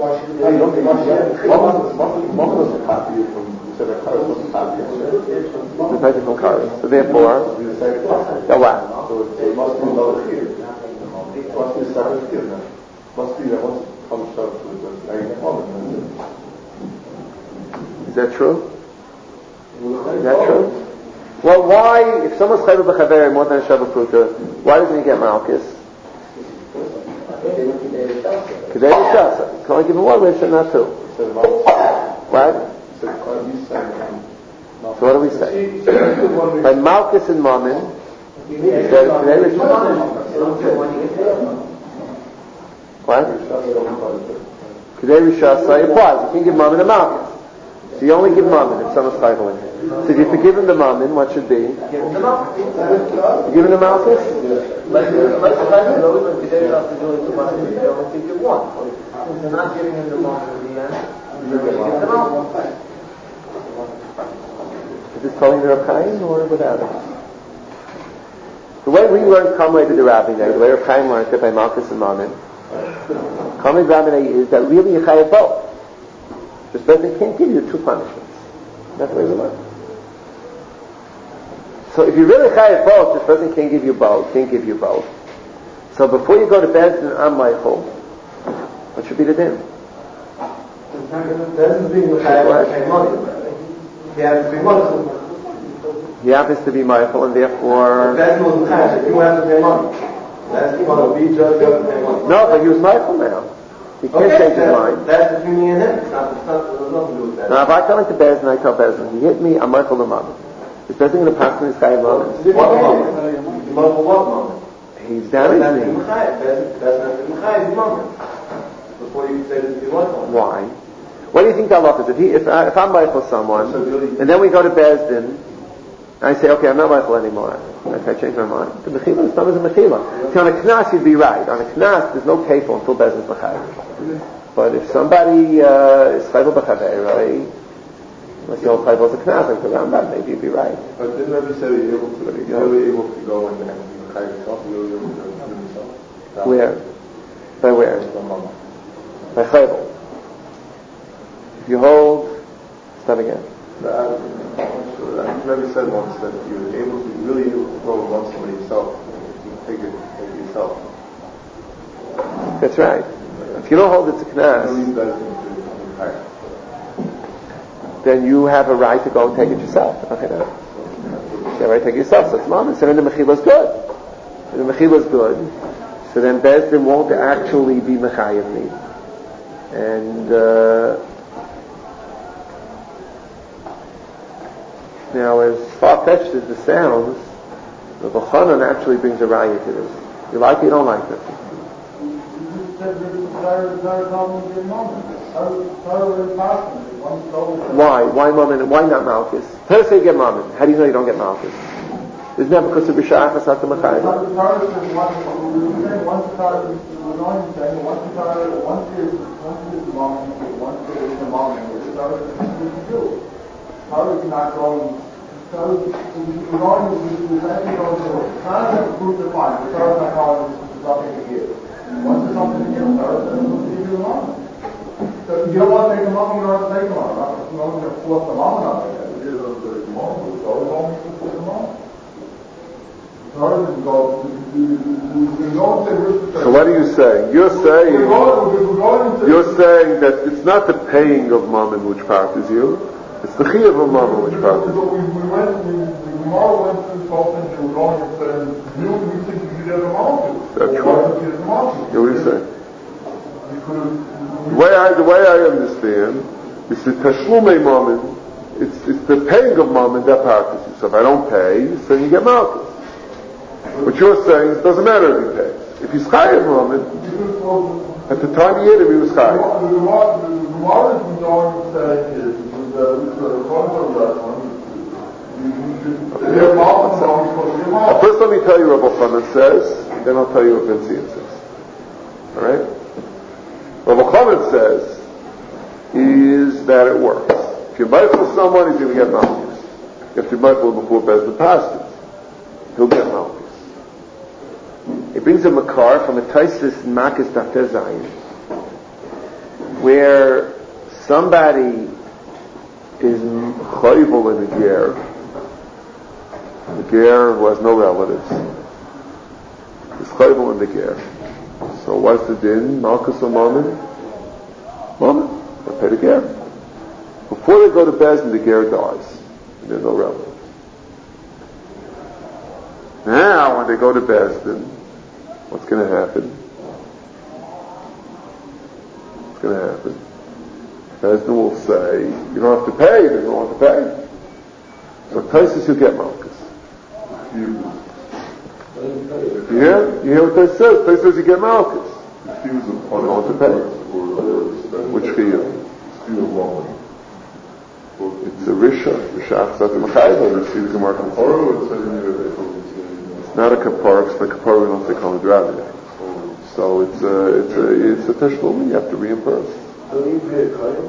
So therefore, so what? So it must be another fear. It must be a separate fear now. Must be that once it comes to Is that true? Is that true? Well, why, if someone's chayvul b'chaverai more than a shava pruta, why doesn't he get malchus? Kedei Rishasa. You can only give him one wish and not two. What? So what do we say? By Malchus and Mammon, he said Kedei Rishasa. What? Kedei Rishasa applies. You can't give Mammon a Malchus. So you only give Mammon if someone's chayvul in him. So if you forgive him the Mammon, what should be? Give him the Malchus. You give him the Malchus? Like the those when Kedei Rishasa is only 2 months, they only give one. Since they're not giving him the Mammon in the end, they're going to give him the Malchus. Is this calling the Reb Chaim or without it? The way we learned Kamei to the Rabbi, the way Reb Chaim learned it by Malchus and Mammon, Kamei Rabbi is that really you chayav both. Just that they can't give you 2 punishments. That's the way we learn. So if you really chayav both, this person can't give you both. So before you go to bed in Am Michael, what should be the din? Bezdin's being chayav to pay money. He happens to be Michael. He happens to be Michael, and therefore. Bezdin wasn't chayav. You have to pay money. That's the one who be judged. You have to pay money. No, but he was Michael now. He can't change his mind. That's between me and him. It's not, there's nothing to do with that. Now, if I come into Bezdin, I tell Bezdin, he hit me, I'm Michael the Mammon. Is Bezdin going to pass me this guy a Mammon? What moment? Michael what moment? He's damaged me. That's not before you say that you want one. Why? What do you think the halacha is? If I'm Michael someone, and then we go to Bezdin, and I say, okay, I'm not Michael anymore. I change my mind. The mechila is not as a mechila. See, on a knas you'd be right. On a knas there's no kefil until Bezdin's l'chayiv. But if somebody is chayvul b'chavei, right? Unless you hold chayvul as a knas, like the Rambam, maybe you'd be right. But didn't Rabbi say you're able to go and be l'chayiv yourself? You're able to do yourself? Where? By where? By chayvul. If you hold, start again. Rabbi said once that you're really able to go and love somebody yourself. You take it yourself. That's right. If you don't hold it to knas, then you have a right to go and take it yourself. Okay, no. You have a right to take it yourself. So it's mom. So then the mechila is good. If the mechila is good, so then Bezdin won't actually be mechayev me. And now, as far-fetched as this sounds, the B'chanan actually brings a raya to this. You like it, you don't like it. Why? Why Mammon? Why not Malchus? Tell us how you get Mammon. How do you know you don't get Malchus? Isn't that because of B'sha'achas at the Machayim? How is not going? So we're going to actually go to it. How does that prove the fine? The Torah is not calling this something to give. Once there's something to give, the Torah doesn't give you the money. So if you don't want to take the money, you don't have to take the money. You're not going to force the money on it. It is going to take the money. The Torah is only going to take the money. The Torah doesn't go. So what are you saying? You're saying that it's not the paying of Mammon which bothers you. It's the chiyuv of Mammon which bothers you. We went to the tomorrow went to the Sultan and we're going and said, we think you should have a mountain. That's right. What are you saying? The way I understand is the Tashlumei Mammon, it's the paying of Mammon that bothers you. So if I don't pay, so you get Malchus. What you're saying is it doesn't matter if he pays. If he's chayav Mammon, at the time he hit him, he was chayav. The Gemara is going to say is First let me tell you what Rabbi Chanan says, then I'll tell you what Ben Zion says. Alright? What Rabbi Chanan says is that it works. If you're mindful someone, he's going to get Malchus. If you're mindful before Bezdin passes, he'll get Malchus. It brings a makar from a Taisus in Makis Dafter Zayin, where somebody is chayvul in a ger. The ger who has no relatives is chayvul in the ger. So what's the din? Malchus or Mammon? Mammon. They pay the ger. Before they go to Bezdin, the ger dies. And there's no relatives. Now, when they go to Bezdin, what's going to happen? What's going to happen? Bezdin will say, you don't have to pay, they don't want to pay. So Taisus, you'll get Malkus. You hear what they said? Taisus says you get Malkus. If he was a You don't want to pay. Which Chiyuv? It's a Risha. Risha Achzat Mechayva. See the Gemara. It's not a Kapara, because by Kapara we don't say Kol Nedravi. So it's a Teshlum, you have to reimburse. So you pay a Kohen?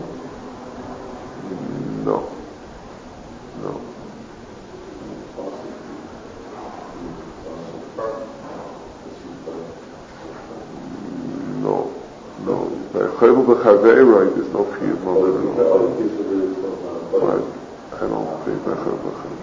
No. By Chayvul B'Chaveiroi, there's no Chiyuv Moed. Right. I don't think by Chayvul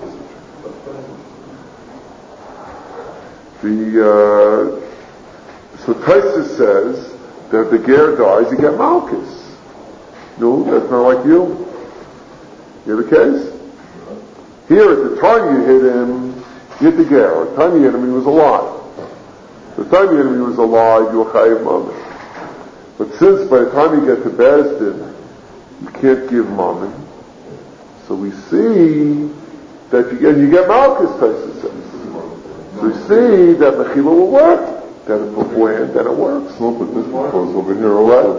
B'Chaveiroi. So Taisus says that if the ger dies, you get Malkus. No, that's not like you. You hear the case? Here, at the time you hit him, you hit the ger. At the time you hit him, he was alive. At the time you hit him, he was alive, you were chayiv mammon. But since by the time you get to Bezdin, you can't give mammon, so we see that you get Malkus, Taisus says. So we see that Mechila will work. That it beforehand, then it works. No, but this was over here, right?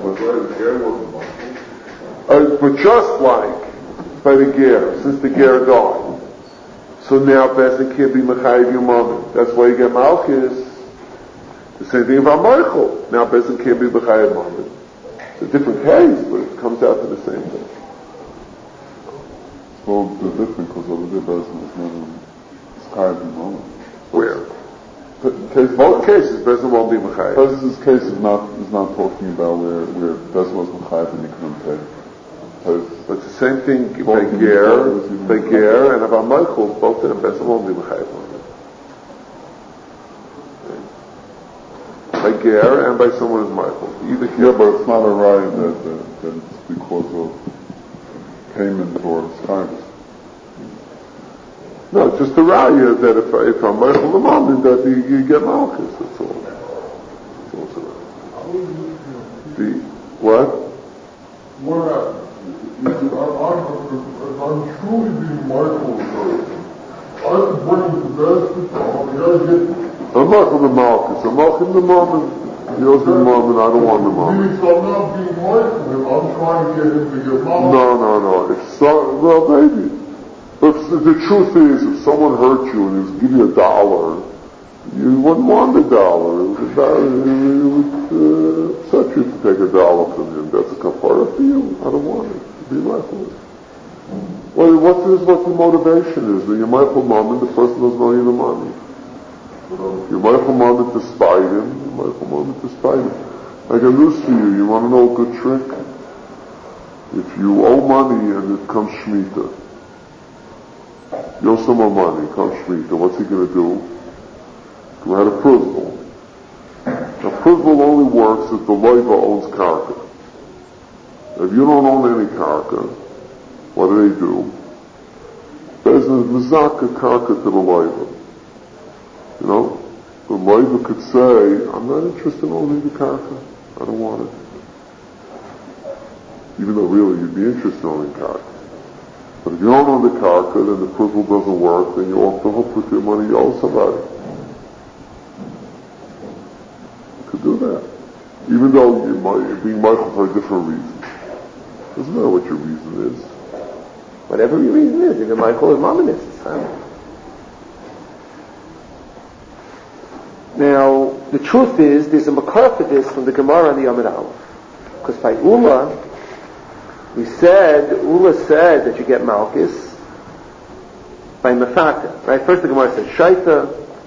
But just like by the ger, since the ger died, so now Bezdin can't be Mechayiv Yomamim. That's why you get Malkus. The same thing about Michael. Now Bezdin can't be Mechayiv Yomamim. It's a different case, but it comes out to the same thing. So the difference, because over there Bezdin is not Mechayiv Yomamim. Where? Both cases, Bezdin won't be Mechayiv. Bezdin's case is not talking about where Bezdin was Mechayiv and he couldn't pay. But it's the same thing by ger, and about Michael, both of them, Bezdin won't be Mechayiv. By ger and by someone who's Michael. Yeah, but it's not a right that it's because of payment or science. No, it's just a raya that if I'm Michael the moment that you get Malkus, that's all. That's all. What? I'm truly being Michael first. I can bring him to Bezdin, I gotta get... I'm Michael the Malkus. I'm Michael the moment. He owes the moment, I don't want the moment. So I'm not being Michael, I'm trying to get him to get Malkus. No. Well, maybe. But the truth is, if someone hurt you and he was giving you $1, you wouldn't want $1. It would upset you to take $1 from him. That's a kapara for you. I don't want it. Be Michael. Well, what your motivation is? When you're Michael moment, the person doesn't owe you the money. You're Michael moment to spite him. You're Michael moment to spite him. I got news for you. You want to know a good trick? If you owe money and it comes Shemitah, you owe someone money, comes Shemitah, what's he going to do? He had a Pruzbul. Now, Pruzbul only works if the loiva owns karka. If you don't own any karka, what do? There's a mizaka karka to the loiva. You know? The loiva could say, I'm not interested in owning the karka. I don't want it. Even though really you'd be interested in owning karka. But if you don't own the karka, then the Pruzbul doesn't work, then you're off the hook with your money you owe somebody. You could do that. Even though you're being Michael for a different reason. Doesn't matter what your reason is. Whatever your reason is, even Michael is mominous, it's fine. Now, the truth is, there's a makar for this from the Gemara on the Yom Aleph. Because by Ula said that you get Malkus by Mefata, right? First the Gemara says Shaita,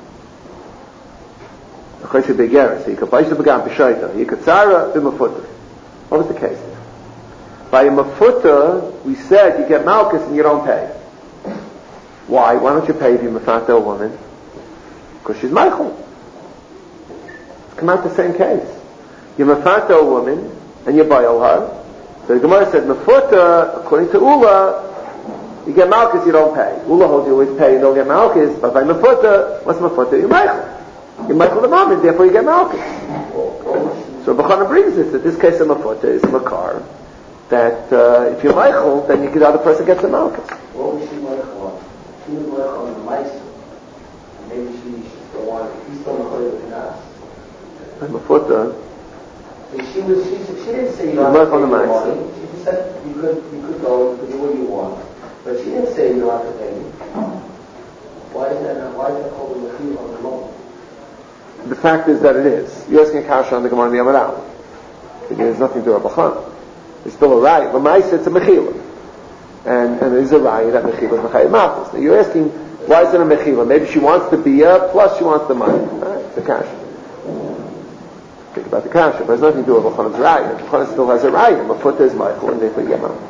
Chayse Begera, so you could buy the Begam B'Shaita, you could Tzara, B'Mafuta. What was the case? By a Mafuta, we said you get Malkus and you don't pay. Why? Why don't you pay if you're Mefata a woman? Because she's Michael. It's come out the same case. You're Mefata a woman and you buy her. So the Gemara said, Mefuta, according to Ula, you get Malkus, you don't pay. Ula holds you always pay, you don't get Malkus, but by Mefuta, what's Mefuta? You're Michael. You're Michael the moment, therefore you get Malkus. So Bechana brings this, that this case of Mafuta is Makar, that if you're Michael, then the other person gets the Malchus. What was she Michael on? She was Michael on the Maisa. Maybe she still wanted, he's still Michael with the Nas. And Mafuta, she didn't say you don't have to pay the money. She just said you could go, you could do what you want. But she didn't say you don't have to pay me. Why is that called a Mechila on the loan? the fact is that it is. You're asking a kasha on the Gemara in the Amaral. There's nothing to Rabbi Chan. It's still a raya. L'maisa, it's a mechila. And it is a raya that mechila is mechayim mafis. Now you're asking, why is it a mechila? Maybe she wants the biyah, plus she wants the money. Right? It's a kasha. Think about the kasha, but it has nothing to do with Rabbi Chan's raya. Rabbi Chan still has a raya. Mafuta is Michael, and therefore you get money.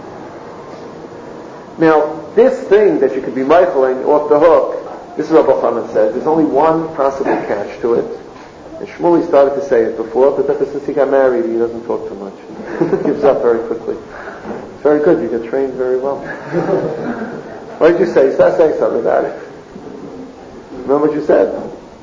Now, this thing that you could be Michaeling off the hook, this is what Rabbi Chanan says, there's only one possible catch to it. And Shmuley started to say it before, but since he got married, he doesn't talk too much. He gives up very quickly. It's very good, you get trained very well. What did you say? You started saying something about it. Remember what you said?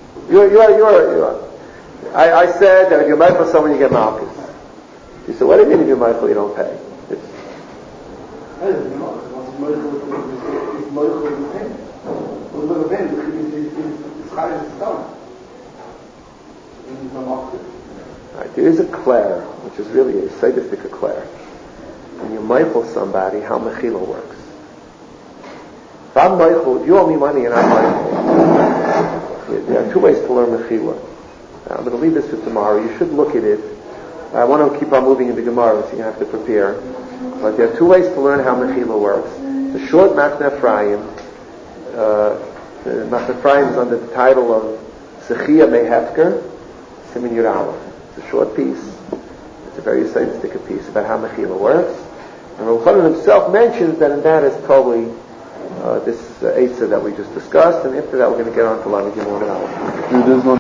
I said that if you're Michael someone, you get Malchus. You said, what do you mean if you're Michael, you don't pay? I don't know. It's Michael in the pain. It's high as stone. Right, there is a Claire, which is really a sadistic Claire. When you Michael somebody, how Mechila works. If I'm Michael, if you owe me money and I'm Michael, there are two ways to learn Mechila. I'm going to leave this for tomorrow. You should look at it. I want to keep on moving into Gemara, so you have to prepare. But there are two ways to learn how Mechila works. The short Machne Ephraim. Machne Ephraim is under the title of Sechia Mehefker, Siman Yud Aleph. It's a short piece. It's a very sadistic piece about how Mechila works. And Rabbi Chanan himself mentions that in that is probably this Eitzah that we just discussed, and after that we're going to get on to Lamed Gimel and Aleph.